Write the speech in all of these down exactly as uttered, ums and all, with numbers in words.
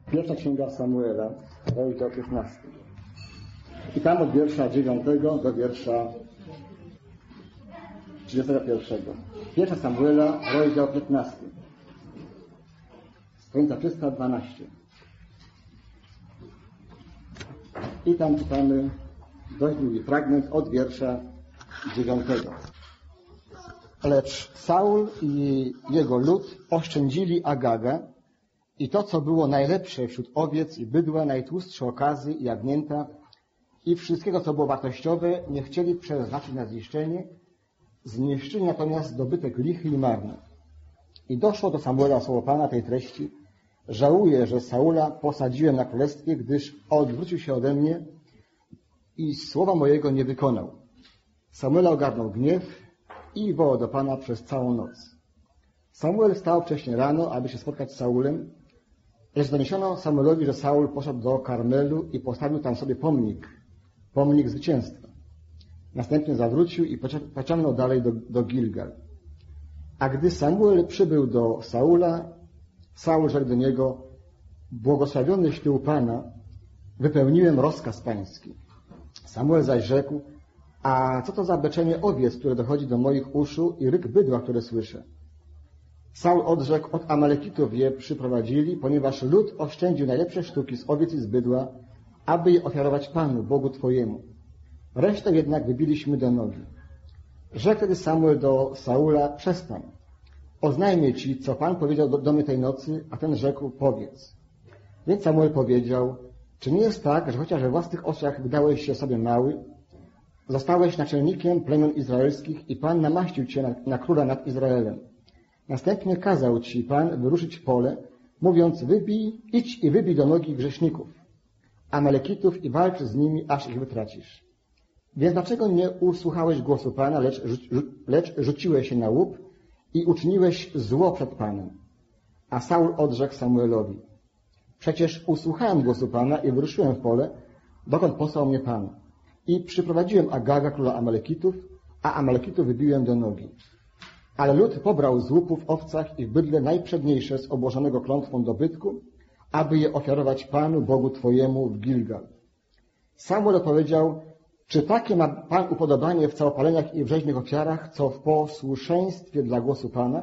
Pierwsza księga Samuela, rozdział piętnasty. I tam od wiersza dziewiątego do wiersza trzydziestego pierwszego. Pierwsza Samuela, rozdział piętnasty. Stronica trzysta dwanaście. I tam czytamy dość długi fragment od wiersza dziewiątego. Lecz Saul i jego lud oszczędzili Agaga i to, co było najlepsze wśród owiec i bydła, najtłustsze okazy i jagnięta i wszystkiego, co było wartościowe, nie chcieli przeznaczyć na zniszczenie, zniszczyli natomiast dobytek lichy i marny. I doszło do Samuela słowo Pana tej treści: żałuję, że Saula posadziłem na królestwie, gdyż odwrócił się ode mnie i słowa mojego nie wykonał. Samuela ogarnął gniew i wołał do Pana przez całą noc. Samuel wstał wcześnie rano, aby się spotkać z Saulem, lecz doniesiono Samuelowi, że Saul poszedł do Karmelu i postawił tam sobie pomnik, pomnik zwycięstwa. Następnie zawrócił i pociągnął dalej do, do Gilgal. A gdy Samuel przybył do Saula, Saul rzekł do niego: błogosławionyś Ty u Pana, wypełniłem rozkaz pański. Samuel zaś rzekł: a co to za beczenie owiec, które dochodzi do moich uszu, i ryk bydła, które słyszę? Saul odrzekł: od Amalekitów je przyprowadzili, ponieważ lud oszczędził najlepsze sztuki z owiec i z bydła, aby je ofiarować Panu, Bogu Twojemu. Resztę jednak wybiliśmy do nogi. Rzekł wtedy Samuel do Saula: przestań. Oznajmię Ci, co Pan powiedział do, do mnie tej nocy, a ten rzekł: powiedz. Więc Samuel powiedział: czy nie jest tak, że chociaż we własnych oczach wydałeś się sobie mały, zostałeś naczelnikiem plemion izraelskich i Pan namaścił Cię na, na króla nad Izraelem. Następnie kazał Ci Pan wyruszyć w pole, mówiąc: wybij, idź i wybij do nogi grzeszników, Amalekitów, i walcz z nimi, aż ich wytracisz. Więc dlaczego nie usłuchałeś głosu Pana, lecz, lecz rzuciłeś się na łup i uczyniłeś zło przed Panem? A Saul odrzekł Samuelowi: przecież usłuchałem głosu Pana i wyruszyłem w pole, dokąd posłał mnie Pan. I przyprowadziłem Agaga, króla Amalekitów, a Amalekitów wybiłem do nogi. Ale lud pobrał z łupów w owcach i w bydle najprzedniejsze z obłożonego klątwą dobytku, aby je ofiarować Panu, Bogu Twojemu, w Gilgal. Samuel odpowiedział: czy takie ma Pan upodobanie w całopaleniach i w rzeźnych ofiarach, co w posłuszeństwie dla głosu Pana?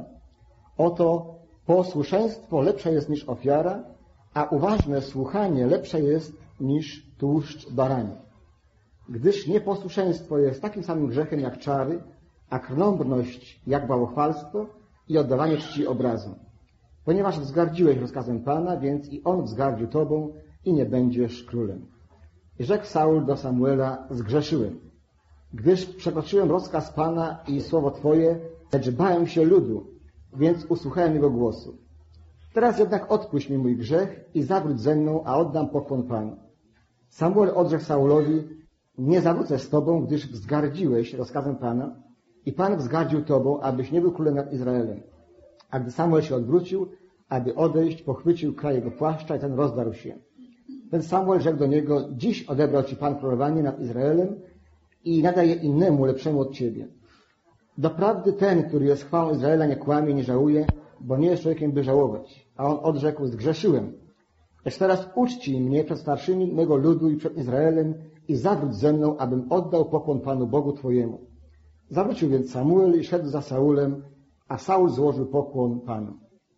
Oto posłuszeństwo lepsze jest niż ofiara, a uważne słuchanie lepsze jest niż tłuszcz barani. Gdyż nieposłuszeństwo jest takim samym grzechem jak czary, a krnąbrność jak bałwochwalstwo i oddawanie czci obrazom. Ponieważ wzgardziłeś rozkazem Pana, więc i On wzgardził Tobą i nie będziesz królem. I rzekł Saul do Samuela: zgrzeszyłem, gdyż przekroczyłem rozkaz Pana i słowo Twoje, lecz bałem się ludu, więc usłuchałem jego głosu. Teraz jednak odpuść mi mój grzech i zawróć ze mną, a oddam pokłon Panu. Samuel odrzekł Saulowi: nie zawrócę z Tobą, gdyż wzgardziłeś rozkazem Pana i Pan wzgardził Tobą, abyś nie był królem nad Izraelem. A gdy Samuel się odwrócił, aby odejść, pochwycił kraj jego płaszcza i ten rozdarł się. Ten Samuel rzekł do niego: dziś odebrał Ci Pan królowanie nad Izraelem i nadaje innemu, lepszemu od Ciebie. Doprawdy ten, który jest chwałą Izraela, nie kłamie, nie żałuje, bo nie jest człowiekiem, by żałować. A on odrzekł: zgrzeszyłem. Lecz teraz uczcij mnie przed starszymi mego ludu i przed Izraelem i zawróć ze mną, abym oddał pokłon Panu, Bogu Twojemu. Zawrócił więc Samuel i szedł za Saulem, a Saul złożył pokłon Panu.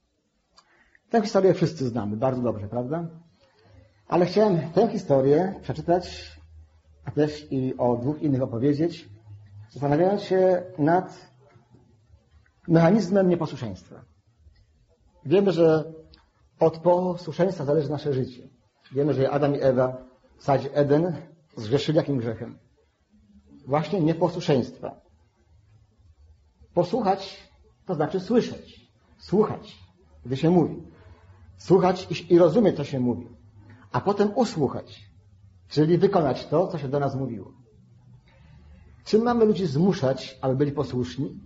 Tę historię wszyscy znamy bardzo dobrze, prawda? Ale chciałem tę historię przeczytać, a też i o dwóch innych opowiedzieć, zastanawiając się nad mechanizmem nieposłuszeństwa. Wiemy, że od posłuszeństwa zależy nasze życie. Wiemy, że Adam i Ewa w sadzie Eden zgrzeszyli jakim grzechem? Właśnie nieposłuszeństwa. Posłuchać to znaczy słyszeć, słuchać, gdy się mówi. Słuchać i rozumieć, co się mówi. A potem usłuchać, czyli wykonać to, co się do nas mówiło. Czy mamy ludzi zmuszać, aby byli posłuszni?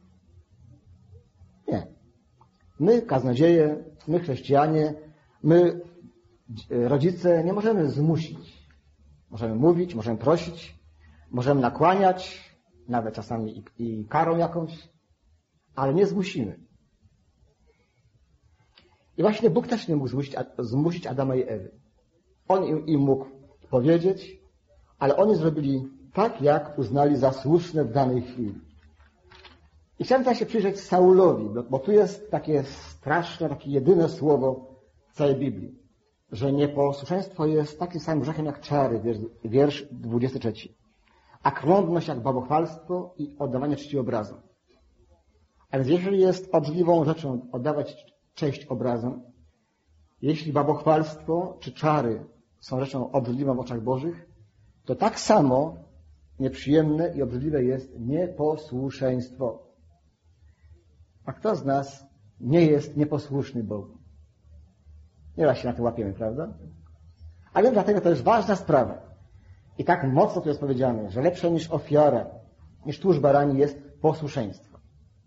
Nie. My, kaznodzieje, my chrześcijanie, my, rodzice, nie możemy zmusić. Możemy mówić, możemy prosić, możemy nakłaniać, nawet czasami i, i karą jakąś, ale nie zmusimy. I właśnie Bóg też nie mógł zmusić, zmusić Adama i Ewy. On im, im mógł powiedzieć, ale oni zrobili tak, jak uznali za słuszne w danej chwili. I chciałem teraz się przyjrzeć Saulowi, bo, bo tu jest takie straszne, takie jedyne słowo w całej Biblii, że nieposłuszeństwo jest takim samym grzechem jak czary, wiersz, wiersz dwudziesty trzeci. A krądność jak bałwochwalstwo i oddawanie czci obrazom. A więc jeżeli jest obrzydliwą rzeczą oddawać cześć obrazom, jeśli bałwochwalstwo czy czary są rzeczą obrzydliwą w oczach Bożych, to tak samo nieprzyjemne i obrzydliwe jest nieposłuszeństwo. A kto z nas nie jest nieposłuszny Bogu? Nieraz się na to łapiemy, prawda? Ale dlatego to jest ważna sprawa. I tak mocno tu jest powiedziane, że lepsze niż ofiara, niż tłuszcz barani jest posłuszeństwo.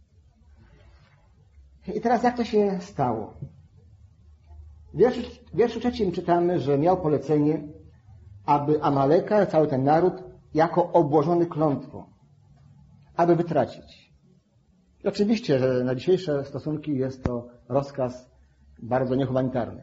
I teraz jak to się stało? W wierszu, w wierszu trzecim czytamy, że miał polecenie, aby Amaleka, cały ten naród, jako obłożony klątwą, aby wytracić. I oczywiście, że na dzisiejsze stosunki jest to rozkaz bardzo niehumanitarny.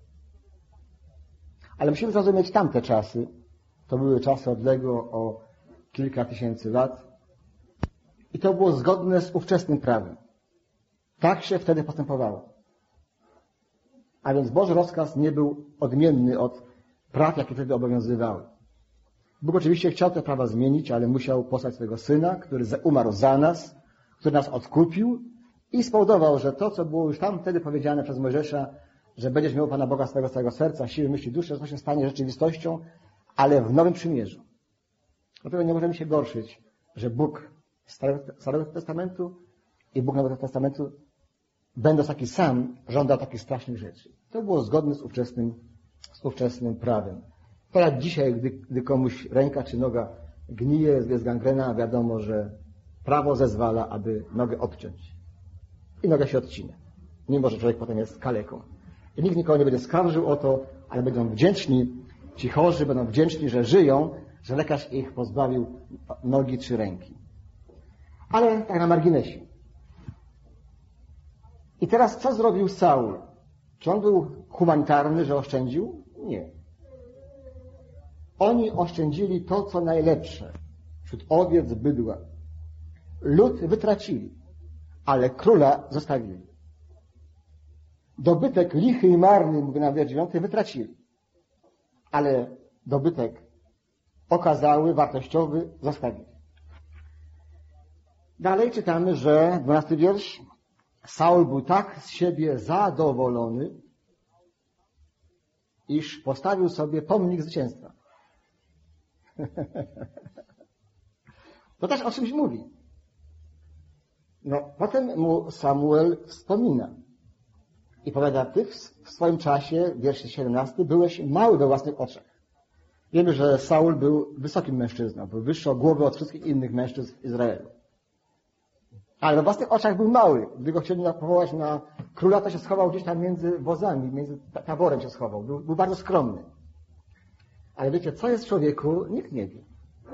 Ale musimy zrozumieć tamte czasy. To były czasy odległe o kilka tysięcy lat. I to było zgodne z ówczesnym prawem. Tak się wtedy postępowało. A więc Boży rozkaz nie był odmienny od praw, jakie wtedy obowiązywały. Bóg oczywiście chciał te prawa zmienić, ale musiał posłać swojego Syna, który umarł za nas, który nas odkupił i spowodował, że to, co było już tam wtedy powiedziane przez Mojżesza, że będziesz miał Pana Boga swego całego serca, siły, myśli, duszy, że to się stanie rzeczywistością, ale w Nowym Przymierzu. Dlatego nie możemy się gorszyć, że Bóg Starego Testamentu i Bóg Nowego Testamentu, będąc taki sam, żądał takich strasznych rzeczy. To było zgodne z ówczesnym, z ówczesnym prawem. To jak dzisiaj, gdy, gdy komuś ręka czy noga gnije, jest gangrena, wiadomo, że prawo zezwala, aby nogę obciąć. I noga się odcina. Mimo, że człowiek potem jest kaleką. I nikt nikogo nie będzie skarżył o to, ale będą wdzięczni, ci chorzy będą wdzięczni, że żyją, że lekarz ich pozbawił nogi czy ręki. Ale tak na marginesie. I teraz co zrobił Saul? Czy on był humanitarny, że oszczędził? Nie. Oni oszczędzili to, co najlepsze wśród owiec, bydła. Lud wytracili, ale króla zostawili. Dobytek lichy i marny, mówi na wiersz dziewiąty, wytracili. Ale dobytek okazały, wartościowy zostawili. Dalej czytamy, że dwunasty wiersz, Saul był tak z siebie zadowolony, iż postawił sobie pomnik zwycięstwa. To też o czymś mówi. No, potem mu Samuel wspomina i powiada, ty w swoim czasie, wiersz siedemnasty, byłeś mały we własnych oczach. Wiemy, że Saul był wysokim mężczyzną, był wyższy o głowę od wszystkich innych mężczyzn w Izraelu. Ale we własnych oczach był mały. Gdy go chcieli powołać na króla, to się schował gdzieś tam między wozami, między taborem się schował. Był, był bardzo skromny. Ale wiecie, co jest w człowieku? Nikt nie wie.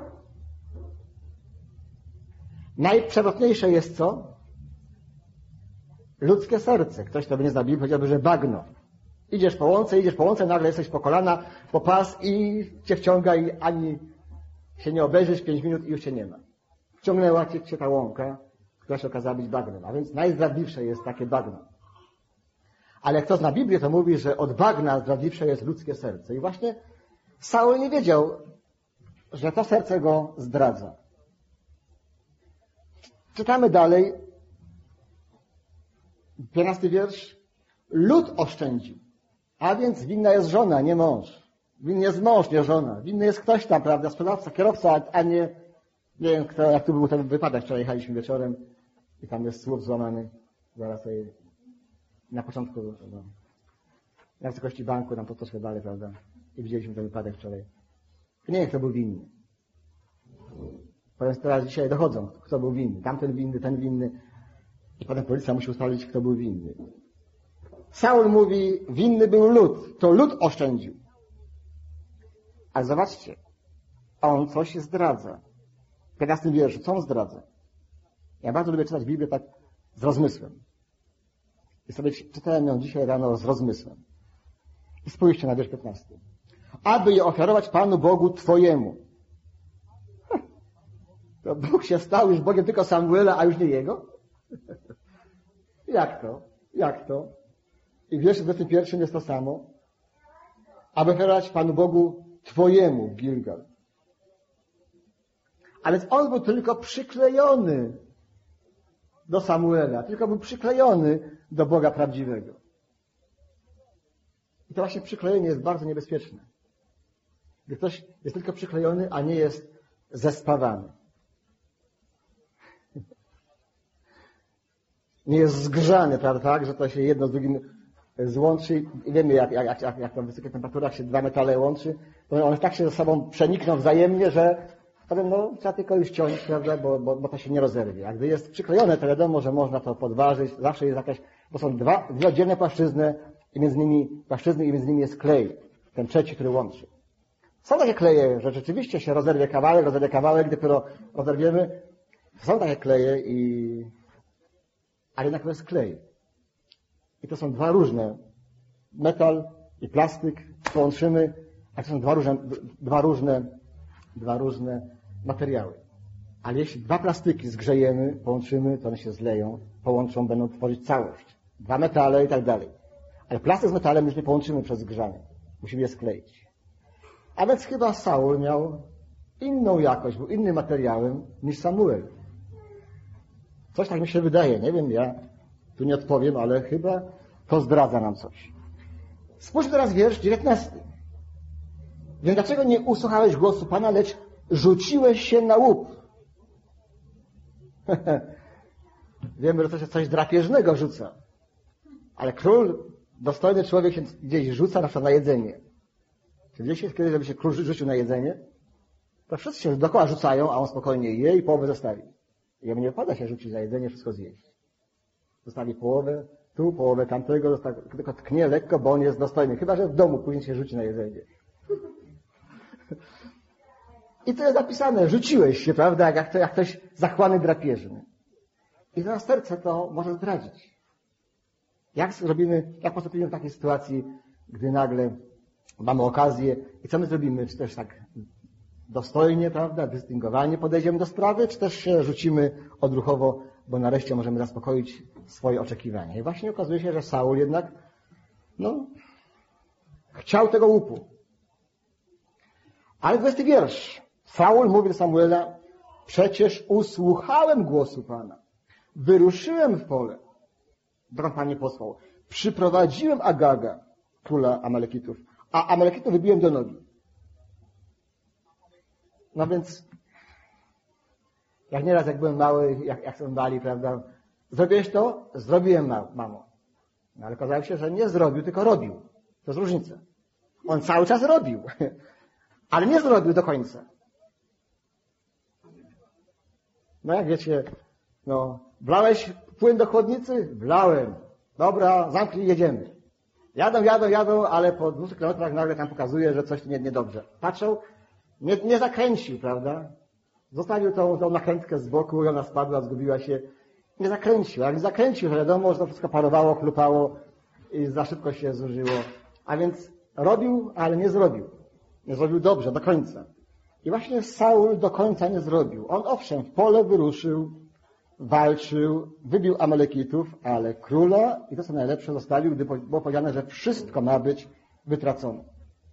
Najprzewrotniejsze jest co? Ludzkie serce. Ktoś, kto by nie znał Biblii, powiedziałby, że bagno. Idziesz po łące, idziesz po łące, nagle jesteś po kolana, po pas i cię wciąga i ani się nie obejrzysz, pięć minut i już cię nie ma. Wciągnęła cię, cię ta łąka, która się okazała być bagnem. A więc najzdradliwsze jest takie bagno. Ale jak kto zna Biblię, to mówi, że od bagna zdradliwsze jest ludzkie serce. I właśnie Saul nie wiedział, że to serce go zdradza. Czytamy dalej. piętnasty wiersz. Lud oszczędził. A więc winna jest żona, nie mąż. Winny jest mąż, nie żona. Winny jest ktoś tam, prawda, sprzedawca, kierowca, a nie, nie wiem kto, jak tu był ten wypadek. Wczoraj jechaliśmy wieczorem i tam jest słup złamany. Zaraz sobie na początku, no, na wysokości banku, tam to troszkę dalej, prawda. I widzieliśmy ten wypadek wczoraj. Nie wiem, kto był winny. Potem teraz dzisiaj dochodzą, kto był winny. Tamten winny, ten winny. I potem policja musi ustalić, kto był winny. Saul mówi, winny był lud. To lud oszczędził. Ale zobaczcie, on coś zdradza. W piętnastym wierszu, co on zdradza? Ja bardzo lubię czytać Biblię tak z rozmysłem. I sobie czytałem ją dzisiaj rano z rozmysłem. I spójrzcie na wiersz piętnasty. Aby je ofiarować Panu Bogu Twojemu. To Bóg się stał już Bogiem tylko Samuela, a już nie jego? Jak to? Jak to? I w wierszu dwudziestym pierwszym jest to samo. Aby ofiarować Panu Bogu Twojemu w Gilgal. A więc on był tylko przyklejony do Samuela. Tylko był przyklejony do Boga prawdziwego. I to właśnie przyklejenie jest bardzo niebezpieczne. Gdy ktoś jest tylko przyklejony, a nie jest zespawany. Nie jest zgrzany, prawda, tak, że to się jedno z drugim złączy. I wiemy, jak, jak, jak, jak to w wysokich temperaturach się dwa metale łączy. To one tak się ze sobą przenikną wzajemnie, że potem no, trzeba tylko już ciąć, prawda, bo, bo, bo to się nie rozerwie. A gdy jest przyklejone, to wiadomo, że można to podważyć. Zawsze jest jakaś, bo są dwa, dwie oddzielne płaszczyzny i między nimi płaszczyzny i między nimi jest klej. Ten trzeci, który łączy. Są takie kleje, że rzeczywiście się rozerwie kawałek, rozerwie kawałek, dopiero rozerwiemy. Są takie kleje i... ale jednak to jest klej. I to są dwa różne. Metal i plastyk połączymy, a to są dwa różne, dwa różne, dwa różne materiały. Ale jeśli dwa plastyki zgrzejemy, połączymy, to one się zleją, połączą, będą tworzyć całość. Dwa metale i tak dalej. Ale plastyk z metalem już nie połączymy przez zgrzanie. Musimy je skleić. A więc chyba Saul miał inną jakość, był innym materiałem niż Samuel. Coś tak mi się wydaje, nie wiem, ja tu nie odpowiem, ale chyba to zdradza nam coś. Spójrz teraz wiersz dziewiętnasty. Więc dlaczego nie usłuchałeś głosu Pana, lecz rzuciłeś się na łup? Wiemy, że to się coś drapieżnego rzuca. Ale król, dostojny człowiek się gdzieś rzuca na przykład na jedzenie. Czy gdzieś jest kiedyś, żeby się król rzucił na jedzenie? To wszyscy się dookoła rzucają, a on spokojnie je i połowę zostawi. Jemu nie wypada się rzucić na jedzenie, wszystko zjeść. Zostawi połowę tu, połowę tamtego, zostawi, tylko tknie lekko, bo on jest dostojny. Chyba że w domu później się rzuci na jedzenie. I to jest napisane, rzuciłeś się, prawda, jak, jak ktoś zachłanny drapieżny. I teraz serce to może zdradzić. Jak zrobimy, jak postąpimy w takiej sytuacji, gdy nagle mamy okazję i co my zrobimy? Czy też tak dostojnie, prawda, dystyngowanie podejdziemy do sprawy, czy też się rzucimy odruchowo, bo nareszcie możemy zaspokoić swoje oczekiwania. I właśnie okazuje się, że Saul jednak, no, chciał tego łupu. Ale dwudziesty wiersz. Saul mówi do Samuela, przecież usłuchałem głosu Pana. Wyruszyłem w pole, dokąd Pan mnie posłał. Przyprowadziłem Agaga, króla Amalekitów, a Amalekitów wybiłem do nogi. No więc, jak nieraz jak byłem mały, jak, jak są mali, prawda, zrobiłeś to? Zrobiłem, mamo. No ale okazało się, że nie zrobił, tylko robił. To jest różnica. On cały czas robił, ale nie zrobił do końca. No jak wiecie, no, wlałeś płyn do chłodnicy? Wlałem. Dobra, zamknij, jedziemy. Jadą, jadą, jadą, ale po dwóch kilometrach nagle tam pokazuje, że coś nie, niedobrze. Patrzą, nie, nie zakręcił, prawda? Zostawił tą, tą nakrętkę z boku i ona spadła, zgubiła się. Nie zakręcił, ale nie zakręcił, że wiadomo, że to wszystko parowało, chlupało i za szybko się zużyło. A więc robił, ale nie zrobił. Nie zrobił dobrze, do końca. I właśnie Saul do końca nie zrobił. On owszem, w pole wyruszył, walczył, wybił Amalekitów, ale króla, i to co najlepsze, zostawił, gdy było powiedziane, że wszystko ma być wytracone.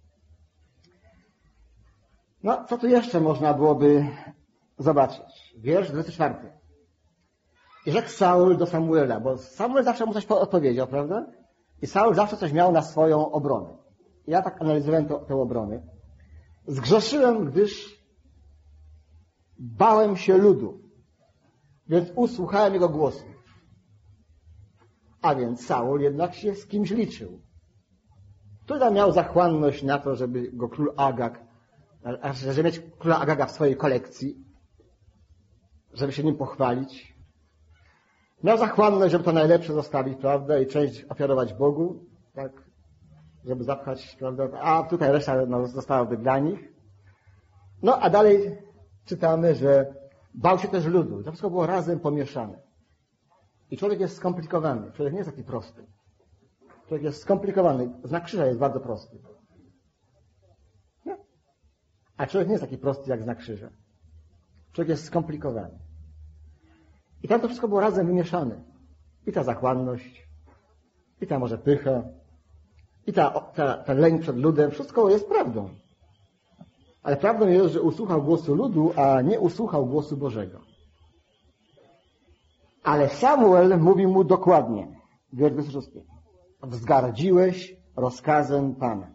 No, co tu jeszcze można byłoby zobaczyć? Wiersz dwudziesty czwarty. I rzekł Saul do Samuela, bo Samuel zawsze mu coś odpowiedział, prawda? I Saul zawsze coś miał na swoją obronę. Ja tak analizowałem to, tę obronę. Zgrzeszyłem, gdyż bałem się ludu, więc usłuchałem jego głosu. A więc Saul jednak się z kimś liczył. Który miał zachłanność na to, żeby go król Agag, żeby mieć króla Agaga w swojej kolekcji, żeby się nim pochwalić. Miał zachłanność, żeby to najlepsze zostawić, prawda, i część ofiarować Bogu, tak, żeby zapchać, prawda, a tutaj reszta no, zostałaby dla nich. No, a dalej czytamy, że bał się też ludu. To wszystko było razem pomieszane. I człowiek jest skomplikowany. Człowiek nie jest taki prosty. Człowiek jest skomplikowany. Znak krzyża jest bardzo prosty. Nie? A człowiek nie jest taki prosty jak znak krzyża. Człowiek jest skomplikowany. I tam to wszystko było razem wymieszane. I ta zachłanność, i ta może pycha, i ta, ta, ta lęk przed ludem. Wszystko jest prawdą. Ale prawdą jest, że usłuchał głosu ludu, a nie usłuchał głosu Bożego. Ale Samuel mówi mu dokładnie, wiersz dwudziesty szósty. Wzgardziłeś rozkazem Pana.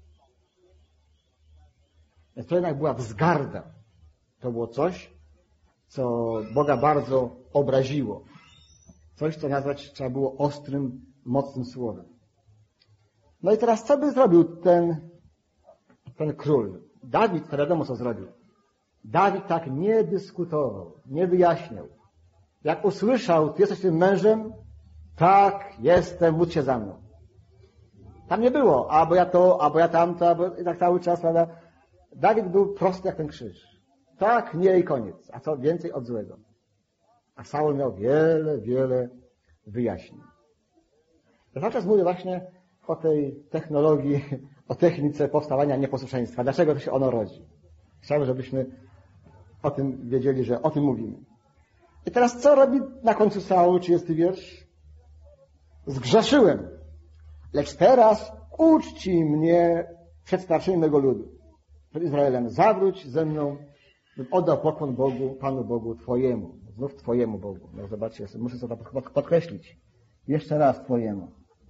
Więc to jednak była wzgarda. To było coś, co Boga bardzo obraziło. Coś, co nazwać trzeba było ostrym, mocnym słowem. No i teraz co by zrobił ten, ten król? Dawid, to wiadomo co zrobił. Dawid tak nie dyskutował, nie wyjaśniał. Jak usłyszał, ty jesteś tym mężem, tak, jestem, módl się za mną. Tam nie było, albo ja to, albo ja tamto, albo i tak cały czas, prawda? Dawid był prosty jak ten krzyż. Tak, nie i koniec. A co więcej od złego. A Saul miał wiele, wiele wyjaśnień. Ja cały czas mówię właśnie o tej technologii, o technice powstawania nieposłuszeństwa. Dlaczego to się ono rodzi? Chciałbym, żebyśmy o tym wiedzieli, że o tym mówimy. I teraz co robi na końcu Saul, trzydziesty wiersz? Zgrzeszyłem, lecz teraz uczci mnie przed starszymi mego ludu, przed Izraelem. Zawróć ze mną, bym oddał pokłon Bogu, Panu Bogu Twojemu. Znów Twojemu Bogu. No zobaczcie, muszę sobie podkreślić. Jeszcze raz Twojemu.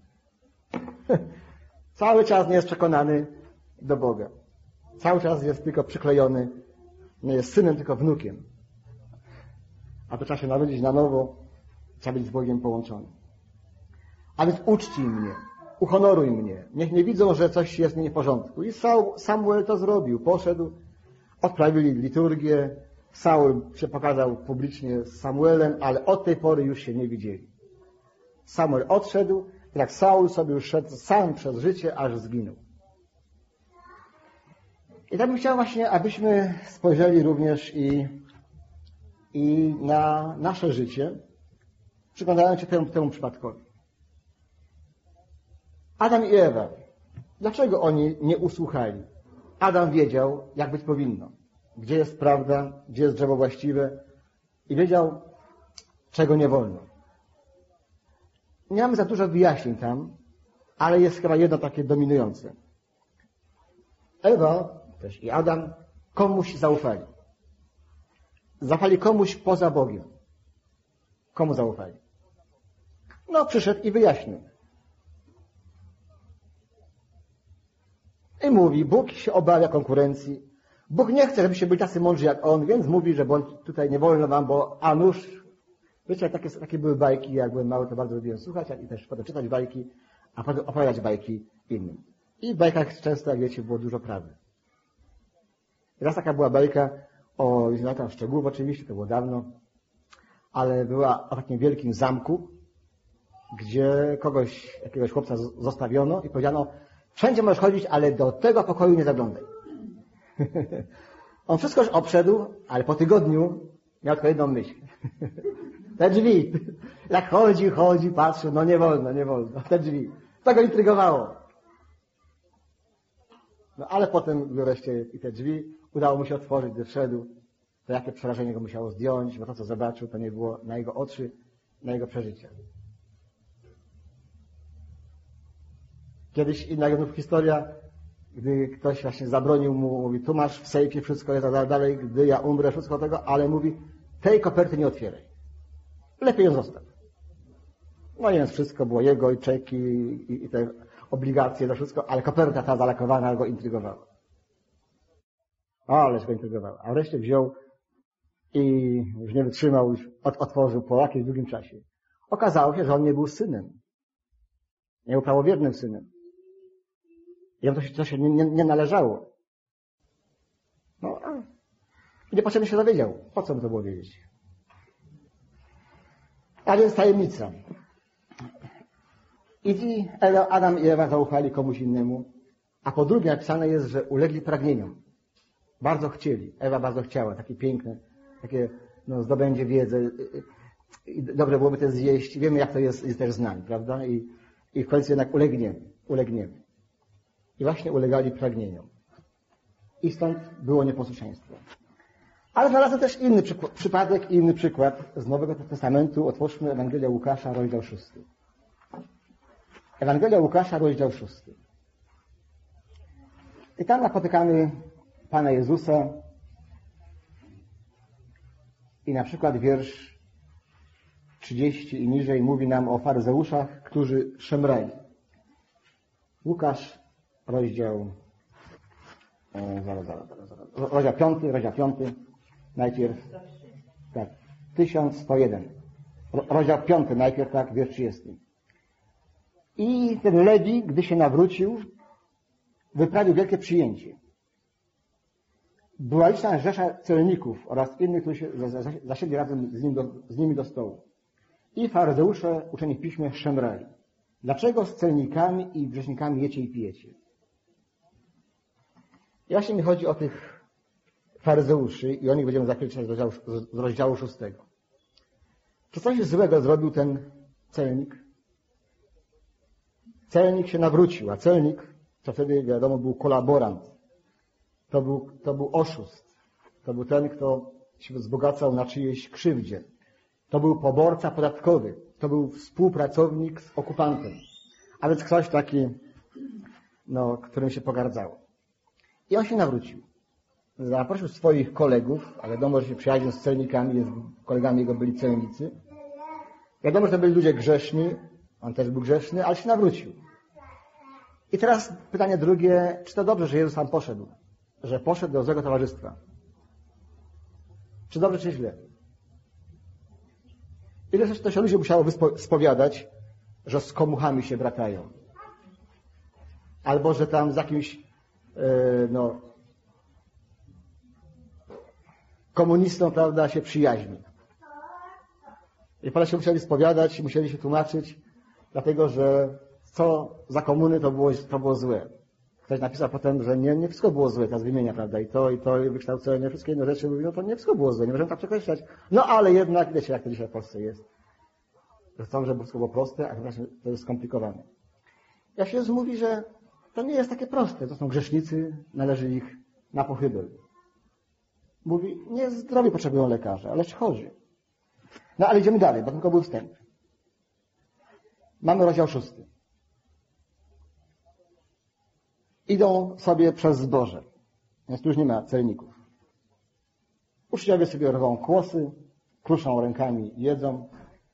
Cały czas nie jest przekonany do Boga. Cały czas jest tylko przyklejony, nie jest synem, tylko wnukiem. A to trzeba się narodzić na nowo, trzeba być z Bogiem połączony. A więc uczcij mnie, uhonoruj mnie. Niech nie widzą, że coś jest nie w porządku. I Samuel to zrobił. Poszedł, odprawili liturgię. Saul się pokazał publicznie z Samuelem, ale od tej pory już się nie widzieli. Samuel odszedł, jak Saul sobie już szedł sam przez życie, aż zginął. I tak bym chciał właśnie, abyśmy spojrzeli również i, i na nasze życie, przyglądając się temu, temu przypadkowi. Adam i Ewa. Dlaczego oni nie usłuchali? Adam wiedział, jak być powinno. Gdzie jest prawda, gdzie jest drzewo właściwe i wiedział, czego nie wolno. Nie mamy za dużo wyjaśnień tam, ale jest chyba jedno takie dominujące. Ewa, też i Adam, komuś zaufali. Zaufali komuś poza Bogiem. Komu zaufali? No, przyszedł i wyjaśnił. I mówi, Bóg się obawia konkurencji. Bóg nie chce, żebyście byli tacy mądrzy jak On, więc mówi, że bądź tutaj nie wolno wam, bo a nuż. Wiecie, takie, takie były bajki, jak byłem mały, to bardzo lubiłem słuchać i też potem czytać bajki, a potem opowiadać bajki innym. I w bajkach często, jak wiecie, było dużo prawdy. Raz taka była bajka o, nie znam tam szczegółów oczywiście, to było dawno, ale była o takim wielkim zamku, gdzie kogoś, jakiegoś chłopca zostawiono i powiedziano, wszędzie możesz chodzić, ale do tego pokoju nie zaglądaj. On wszystko już obszedł, ale po tygodniu miał tylko jedną myśl. Te drzwi. Jak chodzi, chodzi, patrzy, no nie wolno, nie wolno. Te drzwi. To go intrygowało. No ale potem wreszcie i te drzwi udało mu się otworzyć, gdy wszedł. To jakie przerażenie go musiało zdjąć, bo to, co zobaczył, to nie było na jego oczy, na jego przeżycia. Kiedyś inna historia, gdy ktoś właśnie zabronił mu, mówi, tu masz w sejfie wszystko, jest dalej, gdy ja umrę, wszystko tego, ale mówi, tej koperty nie otwieraj. Lepiej ją zostaw. No i więc wszystko było jego i czeki i, i te obligacje, to wszystko, ale koperta ta zalakowana go intrygowała. O, ależ go intrygowała. A wreszcie wziął i już nie wytrzymał, już otworzył po jakimś długim czasie. Okazało się, że on nie był synem. Nie był prawowiernym synem. I to się, to się nie, nie, nie należało. No, a niepotrzebnie się dowiedział. Po co mu to było wiedzieć? A więc tajemnica. I Adam i Ewa zaufali komuś innemu, a po drugie napisane jest, że ulegli pragnieniom. Bardzo chcieli. Ewa bardzo chciała. Takie piękne, takie no, zdobędzie wiedzę. i dobrze byłoby to zjeść. Wiemy, jak to jest, jest też z nami, prawda? I, i w końcu jednak ulegniemy, ulegniemy. I właśnie ulegali pragnieniom. I stąd było nieposłuszeństwo. Ale znalazłem też inny przyk- przypadek i inny przykład z Nowego Testamentu. Otwórzmy Ewangelię Łukasza, rozdział szósty. Ewangelia Łukasza, rozdział szósty. I tam napotykamy Pana Jezusa i na przykład wiersz trzydziesty i niżej mówi nam o faryzeuszach, którzy szemrali. Łukasz, rozdział e, zaraz, zaraz, zaraz, zaraz, rozdział piąty, rozdział piąty, najpierw, tak, tysiąc sto jeden. Rozdział piąty, najpierw, tak, wiersz trzydziesty. I ten Lewi, gdy się nawrócił, wyprawił wielkie przyjęcie. Była liczna rzesza celników oraz innych, którzy się zasiedli razem z, nim do, z nimi do stołu. I faryzeusze, uczeni w piśmie, szemrali. Dlaczego z celnikami i grzesznikami jecie i pijecie? I właśnie mi chodzi o tych faryzeuszy i o nich będziemy za chwilę czytać z rozdziału, z rozdziału szóstego. Czy coś złego zrobił ten celnik? Celnik się nawrócił, a celnik, to wtedy wiadomo, był kolaborant. To był, to był oszust. To był ten, kto się wzbogacał na czyjejś krzywdzie. To był poborca podatkowy. To był współpracownik z okupantem. A więc ktoś taki, no, którym się pogardzało. I on się nawrócił. Zaprosił swoich kolegów, a wiadomo, że się przyjaźnił z celnikami, więc kolegami jego byli celnicy. Wiadomo, że to byli ludzie grzeszni, on też był grzeszny, ale się nawrócił. I teraz pytanie drugie, czy to dobrze, że Jezus tam poszedł? Że poszedł do złego towarzystwa? Czy dobrze, czy źle? Ile też to się ludzie musiało spowiadać, że z komuchami się bratają? Albo, że tam z jakimś yy, no, komunistą, prawda, się przyjaźni. I potem się musieli spowiadać, musieli się tłumaczyć, dlatego, że co za komuny to było, to było złe. Ktoś napisał potem, że nie, nie wszystko było złe, teraz wymienia, prawda, i to, i to, i wykształcenie, wszystkie inne rzeczy, mówi, no to nie wszystko było złe, nie możemy tak przekreślać. No ale jednak, wiecie, jak to dzisiaj w Polsce jest. Że chcą, żeby wszystko było proste, a właśnie to jest skomplikowane. Jak się mówi, że to nie jest takie proste, to są grzesznicy, należy ich na pochybel. Mówi, nie zdrowie potrzebują lekarza, ale chorzy. No ale idziemy dalej, bo tylko był wstęp. Mamy rozdział szósty. Idą sobie przez zboże, więc tu już nie ma celników. Uczniowie sobie rwą kłosy, kruszą rękami, jedzą.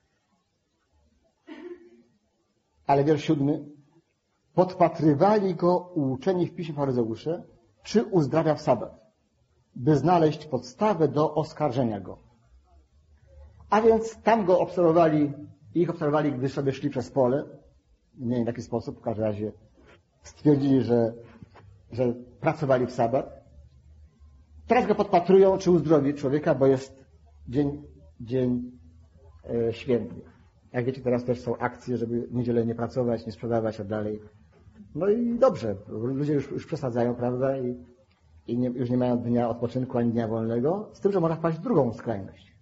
Ale wiersz siódmy. Podpatrywali go uczeni w piśmie faryzeusze, czy uzdrawia w sabat, by znaleźć podstawę do oskarżenia go. A więc tam go obserwowali, ich obserwowali, gdy sobie szli przez pole. Nie wiem w jaki sposób, w każdym razie stwierdzili, że, że pracowali w sabat. Teraz go podpatrują, czy uzdrowi człowieka, bo jest dzień, dzień e, święty. Jak wiecie, teraz też są akcje, żeby w niedzielę nie pracować, nie sprzedawać, a dalej. No i dobrze, ludzie już, już przesadzają, prawda, i, i nie, już nie mają dnia odpoczynku ani dnia wolnego, z tym, że można wpaść w drugą skrajność.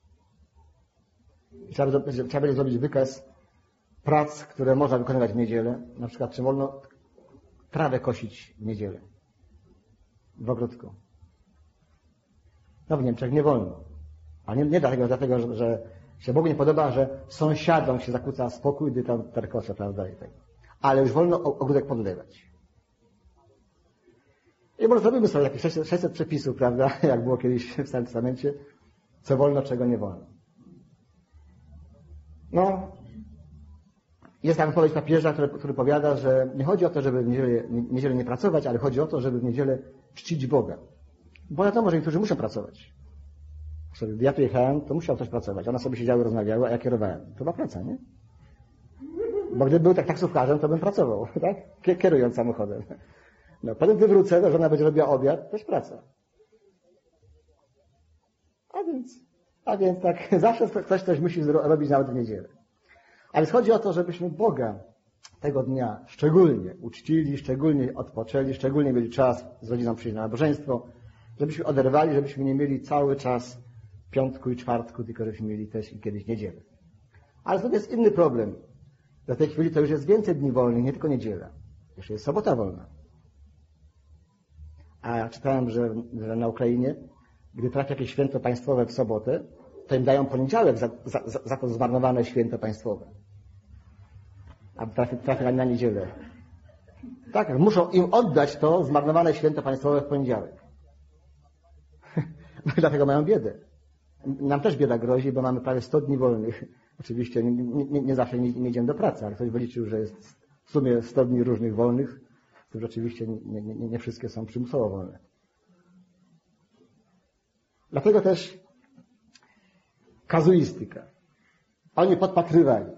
Trzeba, trzeba będzie zrobić wykaz prac, które można wykonywać w niedzielę. Na przykład, czy wolno trawę kosić w niedzielę w ogródku. No w Niemczech nie wolno. A nie, nie dlatego, dlatego że, że się Bogu nie podoba, że sąsiadom się zakłóca spokój, gdy tam terkocze, prawda, i tak. Ale już wolno ogródek podlewać. I może zrobimy sobie jakieś sześćset przepisów, prawda, jak było kiedyś w Starym Testamencie, co wolno, czego nie wolno. No, jest tam odpowiedź papieża, który, który powiada, że nie chodzi o to, żeby w niedzielę, niedzielę nie pracować, ale chodzi o to, żeby w niedzielę czcić Boga. Bo wiadomo, że niektórzy muszą pracować. Gdy ja tu jechałem, to musiał ktoś pracować. One sobie siedziały, rozmawiały, a ja kierowałem. To była praca, nie? Bo gdybym był tak taksówkarzem, to bym pracował, tak? Kierując samochodem. No, potem wywrócę, to żona będzie robiła obiad, też praca. A więc, a więc tak, zawsze ktoś coś musi robić nawet w niedzielę. Ale chodzi o to, żebyśmy Boga tego dnia szczególnie uczcili, szczególnie odpoczęli, szczególnie mieli czas z rodziną przyjść na nabożeństwo, żebyśmy oderwali, żebyśmy nie mieli cały czas piątku i czwartku, tylko żeśmy mieli też i kiedyś niedzielę. Ale to jest inny problem. Do tej chwili to już jest więcej dni wolnych, nie tylko niedziela. Jeszcze jest sobota wolna. A czytałem, że, że na Ukrainie, gdy trafi jakieś święto państwowe w sobotę, to im dają poniedziałek za, za, za to zmarnowane święto państwowe. A trafi, trafi na niedzielę. Tak, muszą im oddać to zmarnowane święto państwowe w poniedziałek. Dlatego mają biedę. Nam też bieda grozi, bo mamy prawie sto dni wolnych. Oczywiście nie, nie, nie zawsze nie, nie idziemy do pracy, ale ktoś wyliczył, że jest w sumie sto dni różnych wolnych, z tym rzeczywiście nie, nie, nie wszystkie są przymusowo wolne. Dlatego też kazuistyka. Oni podpatrywali.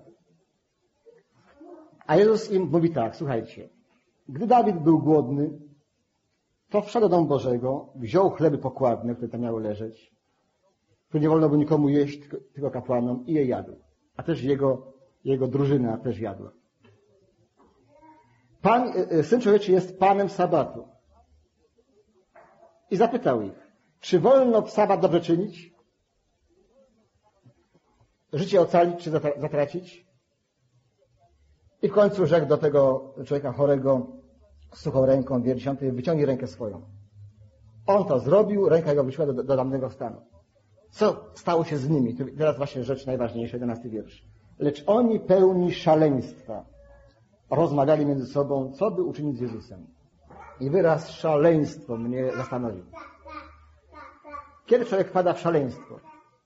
A Jezus im mówi tak, słuchajcie, gdy Dawid był głodny, to wszedł do domu Bożego, wziął chleby pokładne, które tam miały leżeć, które nie wolno było nikomu jeść, tylko, tylko kapłanom, i je jadł. A też jego, jego drużyna też jadła. Pan, Syn Człowieczy jest Panem Sabatu. I zapytał ich, czy wolno w Sabat dobrze czynić? Życie ocalić czy zatracić? I w końcu rzekł do tego człowieka chorego z suchą ręką, wiersz dziesiąty, wyciągnij rękę swoją. On to zrobił, ręka jego wyszła do, do dawnego stanu. Co stało się z nimi? Teraz właśnie rzecz najważniejsza, jedenasty wiersz. Lecz oni pełni szaleństwa rozmawiali między sobą, co by uczynić z Jezusem. I wyraz szaleństwo mnie zastanowił. Kiedy człowiek wpada w szaleństwo?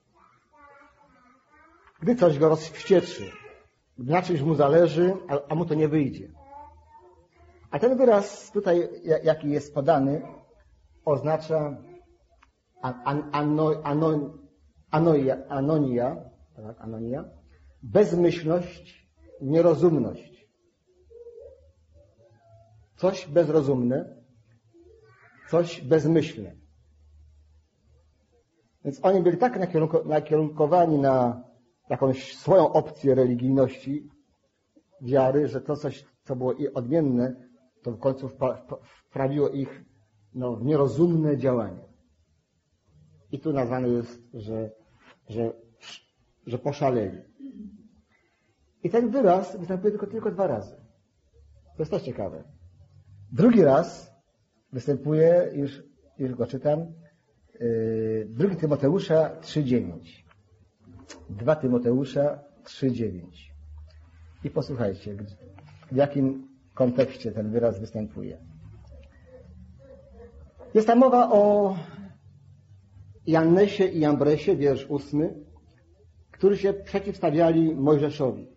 Gdy coś go rozwścieczy, gdy na czymś mu zależy, a, a mu to nie wyjdzie. A ten wyraz tutaj, jaki jest podany, oznacza an, an, ano, ano, anoia, anonia, tak, anonia, bezmyślność, nierozumność. Coś bezrozumne, coś bezmyślne. Więc oni byli tak nakierunkowani na jakąś swoją opcję religijności, wiary, że to coś, co było odmienne, to w końcu wprawiło ich no, w nierozumne działanie. I tu nazwane jest, że, że, że poszaleli. I ten wyraz występuje tylko, tylko dwa razy. To jest też ciekawe. Drugi raz występuje, już, już go czytam, yy, drugi Tymoteusza trzy dziewięć. dwa Tymoteusza trzy dziewięć. I posłuchajcie, w jakim kontekście ten wyraz występuje. Jest tam mowa o Jannesie i Jambresie, wiersz ósmy, którzy się przeciwstawiali Mojżeszowi.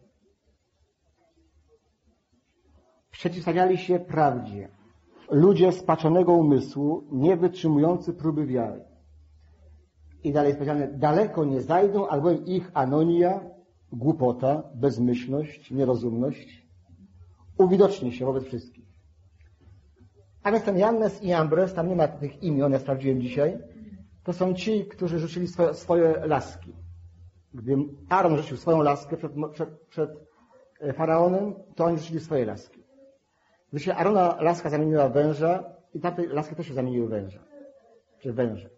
Przeciwstawiali się prawdzie. Ludzie spaczonego umysłu, nie wytrzymujący próby wiary. I dalej jest powiedziane, daleko nie zajdą, albowiem ich anonia, głupota, bezmyślność, nierozumność uwidoczni się wobec wszystkich. A więc ten Jannes i Jambres, tam nie ma tych imion, ja sprawdziłem dzisiaj, to są ci, którzy rzucili swoje, swoje laski. Gdy Aaron rzucił swoją laskę przed, przed, przed faraonem, to oni rzucili swoje laski. Gdy się Arona laska zamieniła w węża i tamte laski też się zamieniły w węża. Czy węże.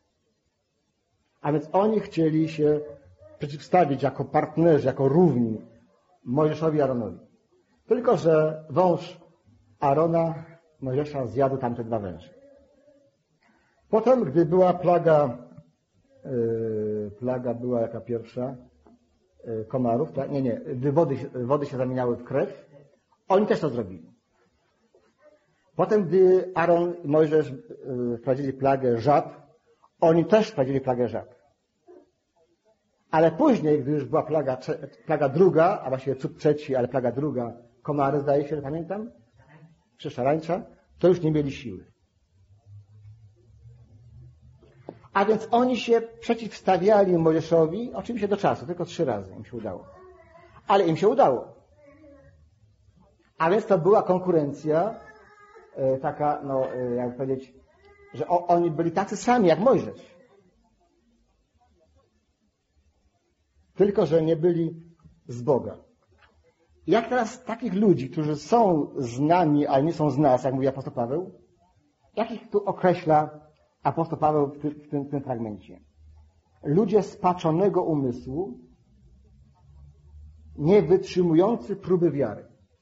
A więc oni chcieli się przeciwstawić jako partnerzy, jako równi Mojżeszowi i Aaronowi. Tylko że wąż Aarona, Mojżesza zjadł tamte dwa węże. Potem, gdy była plaga, yy, plaga była jaka pierwsza, yy, komarów, tak? nie, nie, gdy wody, wody się zamieniały w krew, oni też to zrobili. Potem, gdy Aaron i Mojżesz yy, wprowadzili plagę żab, oni też wprowadzili plagę żab. Ale później, gdy już była plaga, plaga druga, a właściwie cud trzeci, ale plaga druga, komary, zdaje się, że pamiętam, czy szarańcza, to już nie mieli siły. A więc oni się przeciwstawiali Mojżeszowi, oczywiście do czasu, tylko trzy razy im się udało. Ale im się udało. A więc to była konkurencja e, taka, no, e, jak powiedzieć, że o, oni byli tacy sami jak Mojżesz. Tylko że nie byli z Boga. Jak teraz takich ludzi, którzy są z nami, ale nie są z nas, jak mówi apostoł Paweł, jak ich tu określa apostoł Paweł w, ty, w, tym, w tym fragmencie? ludzie spaczonego umysłu, nie wytrzymujący próby wiary.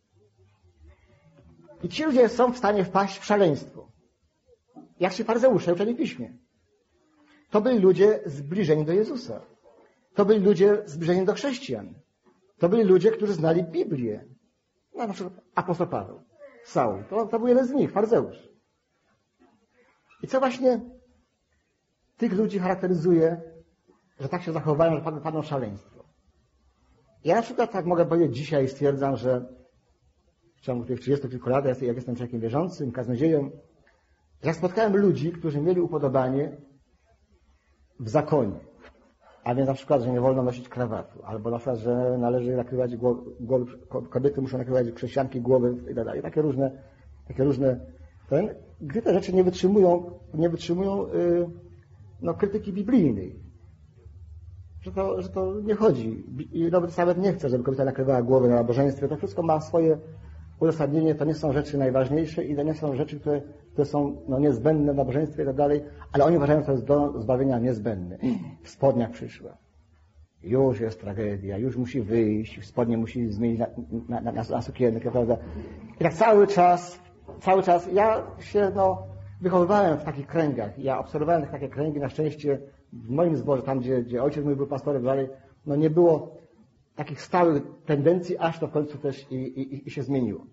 I ci ludzie są w stanie wpaść w szaleństwo. Jak się faryzeusze uczeni w Piśmie. To byli ludzie zbliżeni do Jezusa. To byli ludzie zbliżeni do chrześcijan. To byli ludzie, którzy znali Biblię. No, na przykład apostoł Paweł, Saul. To, to był jeden z nich, faryzeusz. I co właśnie tych ludzi charakteryzuje, że tak się zachowają, że padną w szaleństwo? Ja na przykład tak mogę powiedzieć dzisiaj, stwierdzam, że w ciągu tych trzydziestu kilku lat, jak jestem człowiekiem wierzącym, kaznodzieją, ja spotkałem ludzi, którzy mieli upodobanie w zakonie. A więc na przykład, że nie wolno nosić krawatu, albo na przykład, że należy nakrywać głowy, kobiety muszą nakrywać chrześcijanki głowy i tak dalej. Takie różne, takie różne, ten, gdy te rzeczy nie wytrzymują, nie wytrzymują yy, no, krytyki biblijnej. Że to, że to nie chodzi. I Nowy Testament nie chce, żeby kobieta nakrywała głowę na nabożeństwie. To wszystko ma swoje uzasadnienie. To nie są rzeczy najważniejsze i to nie są rzeczy, które, które są no, niezbędne w nabożeństwie i tak dalej, ale oni uważają, że to jest do zbawienia niezbędne. W spodniach przyszła. Już jest tragedia, już musi wyjść, w spodnie musi zmienić na, na, na, na sukienkę, prawda? I tak cały czas, cały czas, ja się no, wychowywałem w takich kręgach. Ja obserwowałem takie kręgi, na szczęście w moim zborze, tam gdzie, gdzie ojciec mój był pastorem, dalej, no nie było takich stałych tendencji, aż to w końcu też i, i, i się zmieniło.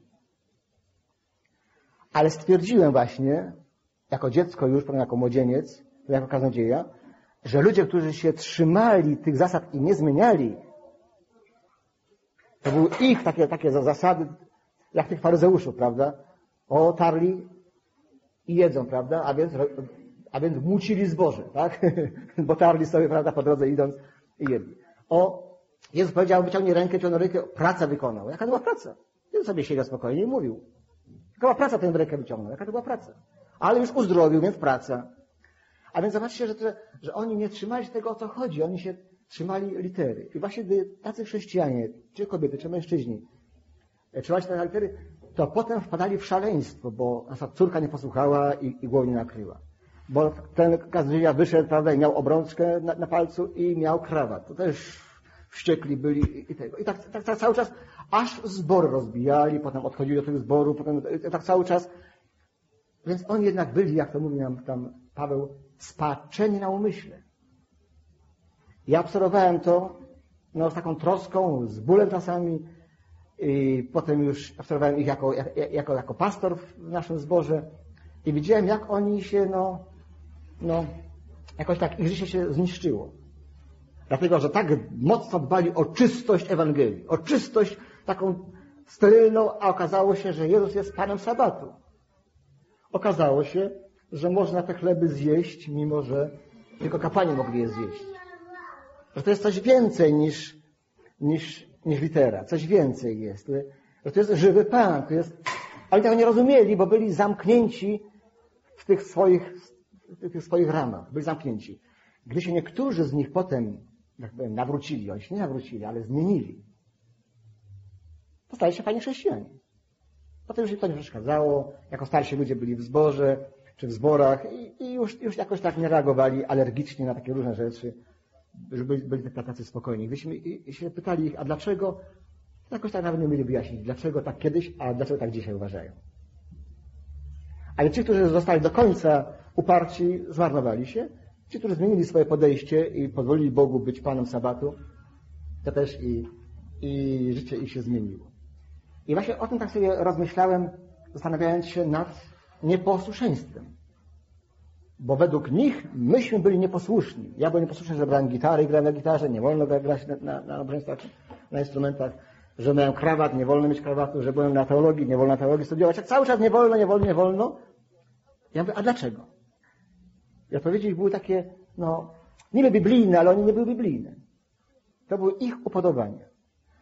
Ale stwierdziłem właśnie, jako dziecko już, potem jako młodzieniec, jako kaznodzieja, że ludzie, którzy się trzymali tych zasad i nie zmieniali, to były ich takie, takie zasady, jak tych faryzeuszów, prawda? Otarli i jedzą, prawda? A więc, a więc mucili zboże, tak? Bo tarli sobie, prawda, po drodze idąc i jedli. O, Jezus powiedział, wyciągnij rękę, ciągnął rękę, pracę wykonał. Jaka to była praca? Jezus sobie siedział spokojnie i mówił. Jaka była praca, ten rękę wyciągnął? Jaka to była praca? Ale już uzdrowił, więc praca. A więc zobaczcie, że, to, że oni nie trzymali się tego, o co chodzi. Oni się trzymali litery. I właśnie gdy tacy chrześcijanie, czy kobiety, czy mężczyźni, trzymali się tej litery, to potem wpadali w szaleństwo, bo nasza córka nie posłuchała i, i głowy nie nakryła. Bo ten kaznodzieja wyszedł, prawda, i miał obrączkę na, na palcu i miał krawat. To też wściekli byli i, i tego. I tak, tak, tak cały czas, aż zbory rozbijali, potem odchodzili do tego zboru, potem tak cały czas. Więc oni jednak byli, jak to mówi nam tam Paweł, spaczeni na umyśle. Ja obserwowałem to no, z taką troską, z bólem czasami i potem już obserwowałem ich jako, jako, jako pastor w naszym zborze i widziałem, jak oni się, no, no jakoś tak ich życie się zniszczyło. Dlatego, że tak mocno dbali o czystość Ewangelii, o czystość taką sterylną, a okazało się, że Jezus jest Panem Sabatu. Okazało się, że można te chleby zjeść, mimo że tylko kapłani mogli je zjeść. Że to jest coś więcej niż, niż, niż litera. Coś więcej jest. Że to jest żywy Pan. To jest... Ale tego nie rozumieli, bo byli zamknięci w tych swoich, w tych swoich ramach. Byli zamknięci. Gdy się niektórzy z nich potem, jak powiem, nawrócili, oni się nie nawrócili, ale zmienili, to stali się fajni chrześcijanie. Potem już im to nie przeszkadzało. Jako starsi ludzie byli w zborze, czy w zborach i, i już, już jakoś tak nie reagowali alergicznie na takie różne rzeczy, że byli, byli tacy spokojni. Gdyśmy i, i się pytali ich, a dlaczego, jakoś tak nawet nie mieli wyjaśnić, dlaczego tak kiedyś, a dlaczego tak dzisiaj uważają. Ale ci, którzy zostali do końca uparci, zmarnowali się. Ci, którzy zmienili swoje podejście i pozwolili Bogu być Panem Sabatu, to też i, i życie ich się zmieniło. I właśnie o tym tak sobie rozmyślałem, zastanawiając się nad nieposłuszeństwem. Bo według nich myśmy byli nieposłuszni. Ja byłem nieposłuszny, że brałem gitarę i grałem na gitarze, nie wolno grać na, na, na nabożeństwach, na instrumentach, że miałem krawat, nie wolno mieć krawatu, że byłem na teologii, nie wolno na teologii studiować. Jak cały czas nie wolno, nie wolno, nie wolno. Ja mówię, a dlaczego? I odpowiedzi były takie, no, niby biblijne, ale oni nie były biblijne. To były ich upodobania.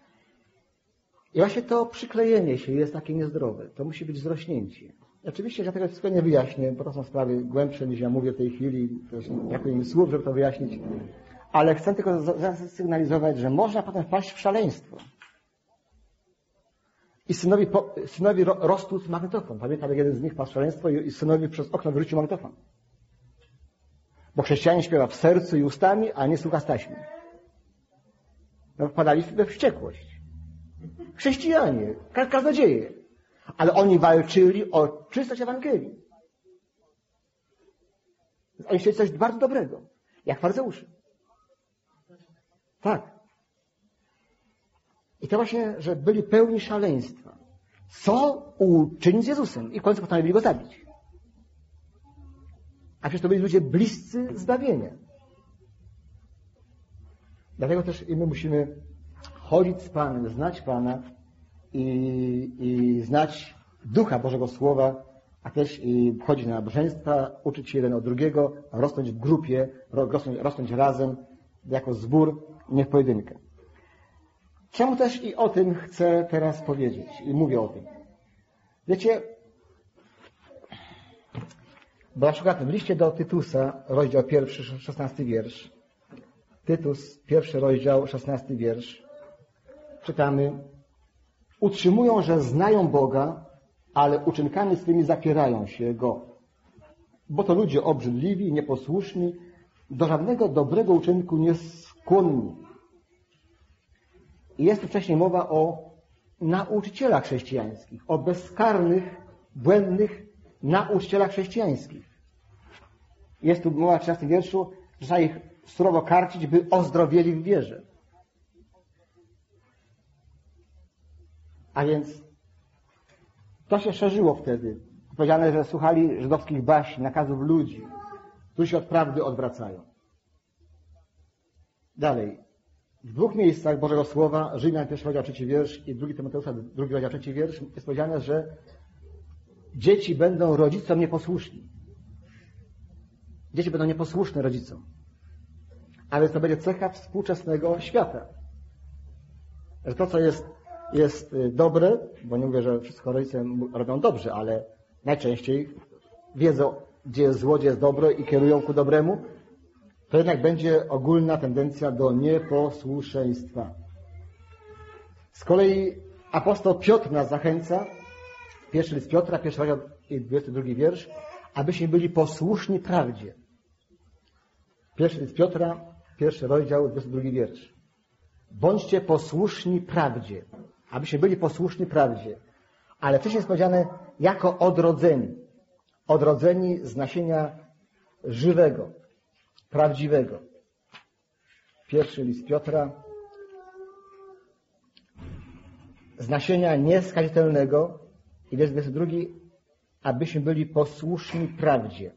I właśnie to przyklejenie się jest takie niezdrowe. To musi być zrośnięcie. Oczywiście, że ja tego wszystko nie wyjaśnię, bo to są sprawy głębsze niż ja mówię w tej chwili. Brakuje mi słów, żeby to wyjaśnić. Ale chcę tylko zasygnalizować, że można potem wpaść w szaleństwo. I synowi, po, synowi ro, roztłuc magnetofon. Pamiętam, jak jeden z nich wpadł w szaleństwo i synowi przez okno wyrzucił magnetofon. Bo chrześcijanin śpiewa w sercu i ustami, a nie słucha z taśmy. No, wpadali we wściekłość. Chrześcijanie, ka- kaznodzieje. Ale oni walczyli o czystość Ewangelii. Oni chcieli coś bardzo dobrego. Jak faryzeusze. Tak. I to właśnie, że byli pełni szaleństwa. Co uczynić z Jezusem? I w końcu postanowili go zabić. A przecież to byli ludzie bliscy zbawienia. Dlatego też i my musimy chodzić z Panem, znać Pana i, i znać Ducha Bożego Słowa, a też i chodzić na nabożeństwa, uczyć się jeden od drugiego, rosnąć w grupie, rosnąć, rosnąć razem, jako zbór, nie w pojedynkę. Czemu też i o tym chcę teraz powiedzieć i mówię o tym? Wiecie, bo na przykład w liście do Tytusa, rozdział pierwszy, szesnasty wiersz, Tytus, pierwszy rozdział, szesnasty wiersz, czytamy: utrzymują, że znają Boga, ale uczynkami swymi zapierają się Go. Bo to ludzie obrzydliwi, nieposłuszni, do żadnego dobrego uczynku nieskłonni. I jest tu wcześniej mowa o nauczycielach chrześcijańskich, o bezkarnych, błędnych nauczycielach chrześcijańskich. Jest tu mowa w trzynastym wierszu, że trzeba ich surowo karcić, by ozdrowieli w wierze. A więc to się szerzyło wtedy. Powiedziane, że słuchali żydowskich baśni, nakazów ludzi, którzy się od prawdy odwracają. Dalej. W dwóch miejscach Bożego Słowa, Rzymian, pierwszy rozdział, trzeci wiersz i drugi Tymoteusza, drugi rozdział, trzeci wiersz, jest powiedziane, że dzieci będą rodzicom nieposłuszni. Dzieci będą nieposłuszne rodzicom. A więc to będzie cecha współczesnego świata. Że to, co jest, jest dobre, bo nie mówię, że wszystko rodzice robią dobrze, ale najczęściej wiedzą, gdzie jest zło, gdzie jest dobro i kierują ku dobremu, to jednak będzie ogólna tendencja do nieposłuszeństwa. Z kolei apostoł Piotr nas zachęca, pierwszy list Piotra, pierwszy rozdział i dwudziesty drugi wiersz, abyśmy byli posłuszni prawdzie. Pierwszy list Piotra, pierwszy rozdział, dwudziesty drugi wiersz. Bądźcie posłuszni prawdzie, abyśmy byli posłuszni prawdzie. Ale wcześniej jest powiedziane jako odrodzeni. Odrodzeni z nasienia żywego, prawdziwego. Pierwszy list Piotra. Z nasienia nieskazitelnego. I wiersz dwudziesty drugi. Abyśmy byli posłuszni prawdzie.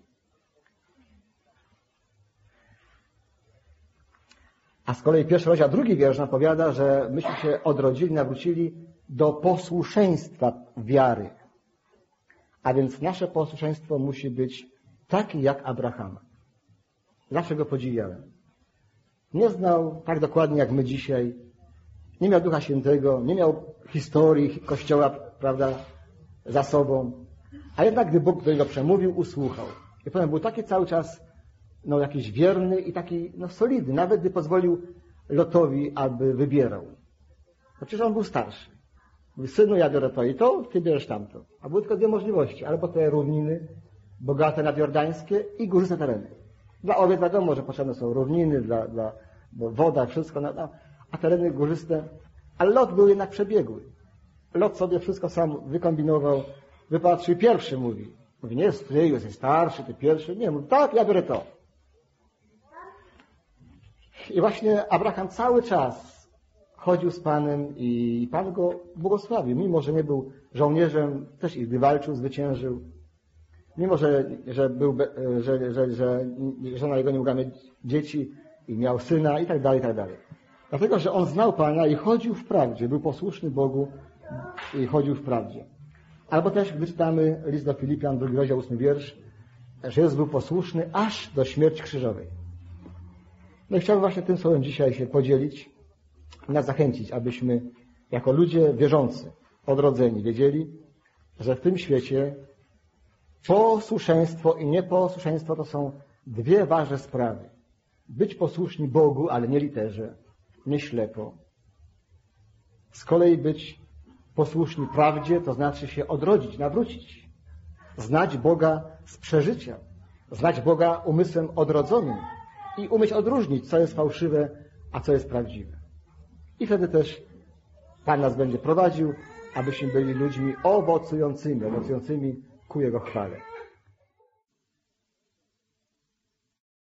A z kolei pierwszy rozdział, drugi wiersz nam powiada, że myśmy się odrodzili, nawrócili do posłuszeństwa wiary. A więc nasze posłuszeństwo musi być takie jak Abrahama. Zawsze go podziwiałem. Nie znał tak dokładnie jak my dzisiaj. Nie miał Ducha Świętego, nie miał historii Kościoła, prawda, za sobą. A jednak gdy Bóg do niego przemówił, usłuchał. I potem był taki cały czas no, jakiś wierny i taki no, solidny. Nawet gdy pozwolił Lotowi, aby wybierał. No przecież on był starszy. Mówi: synu, ja biorę to i to, ty bierzesz tamto. A były tylko dwie możliwości. Albo te równiny bogate nadjordańskie i górzyste tereny. Dla owiec wiadomo, że potrzebne są równiny, dla, dla, bo woda, wszystko, a tereny górzyste. Ale Lot był jednak przebiegły. Lot sobie wszystko sam wykombinował, wypatrzył, pierwszy mówi. Mówi: nie jest ty, jesteś starszy, ty pierwszy. Nie, mówi: tak, ja biorę to. I właśnie Abraham cały czas chodził z Panem i Pan go błogosławił. Mimo, że nie był żołnierzem, też i gdy walczył, zwyciężył. Mimo, że, że, był, że, że, że żona jego nie mogła mieć dzieci i miał syna i tak dalej, i tak dalej. Dlatego, że on znał Pana i chodził w prawdzie, był posłuszny Bogu i chodził w prawdzie. Albo też, gdy czytamy list do Filipian, drugi rozdział, ósmy wiersz, że Jezus był posłuszny aż do śmierci krzyżowej. No i chciałbym właśnie tym słowem dzisiaj się podzielić, nas zachęcić, abyśmy jako ludzie wierzący, odrodzeni, wiedzieli, że w tym świecie posłuszeństwo i nieposłuszeństwo to są dwie ważne sprawy. Być posłuszni Bogu, ale nie literze, nie ślepo. Z kolei być posłuszni prawdzie, to znaczy się odrodzić, nawrócić. Znać Boga z przeżycia. znać Boga umysłem odrodzonym i umieć odróżnić, co jest fałszywe, a co jest prawdziwe. I wtedy też Pan nas będzie prowadził, abyśmy byli ludźmi owocującymi, owocującymi ku Jego chwale.